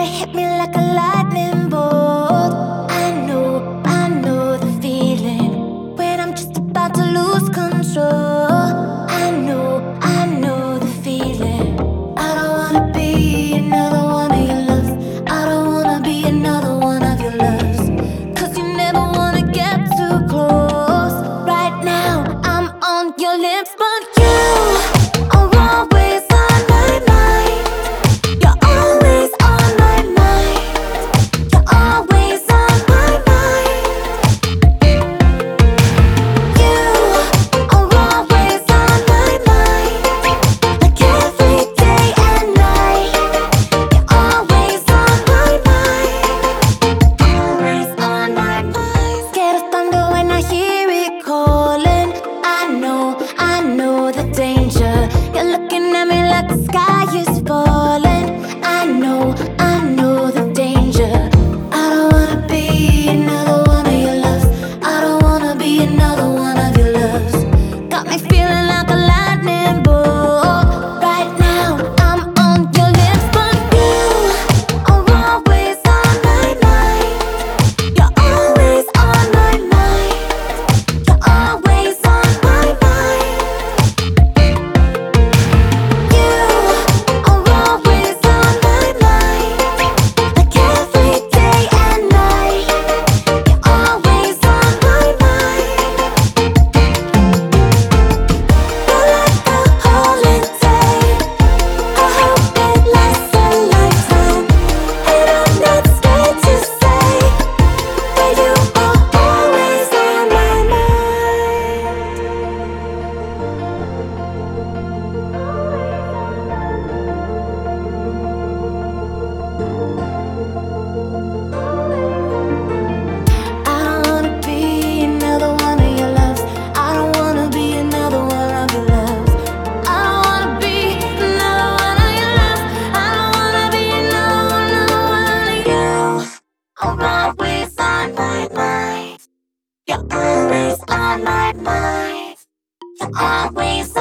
it hit me like a lightning bolt. I know the feeling when I'm just about to lose control. I know the feeling. I don't wanna be another one of your loves. I don't wanna be another one of your loves. 'Cause you never wanna get too close. Right now, I'm on your lips, but you are always on my mind. You're always on my mind. You're always on my mind. You are always on my mind. Like every day and night. You're always on my mind. Always on my mind. Scared of thunder when I hear it calling. I know the danger. You're looking at me like the sky is falling. I know the danger. I don't wanna be another one of your loves. I don't wanna be another one of your loves. Got me feeling like a lightning bolt. Right now, I'm on your lips, but you are always on my mind. You're always on my mind. You're always on my mind. You are always on my mind. Like every day and night. You're always on my mind. You're like a holiday. I hope it lasts a lifetime. And I'm not scared to say that you are always on my mind. I don't wanna be another one of your loves. I don't wanna be another one of your loves. I don't wanna be another one of your loves. I don't wanna be another one of you. I'm always on my mind. You're always on my mind. You're always